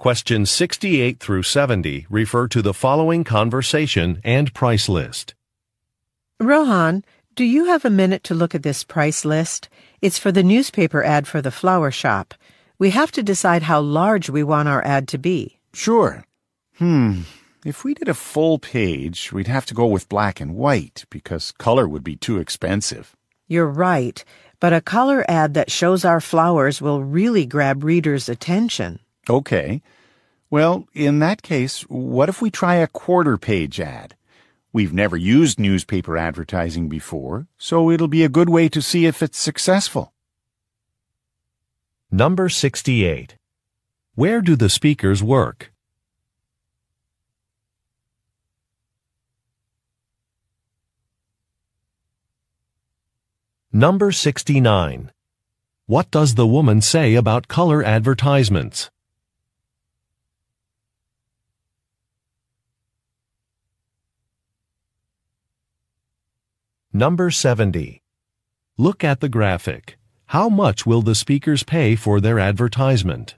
Questions 68 through 70 refer to the following conversation and price list. Rohan, do you have a minute to look at this price list? It's for the newspaper ad for the flower shop. We have to decide how large we want our ad to be. Sure. If we did a full page, we'd have to go with black and white because color would be too expensive. You're right, but a color ad that shows our flowers will really grab readers' attention. Okay. Well, in that case, what if we try a quarter-page ad? We've never used newspaper advertising before, so it'll be a good way to see if it's successful. Number 68. Where do the speakers work? Number 69. What does the woman say about color advertisements? Number 70. Look at the graphic. How much will the speakers pay for their advertisement?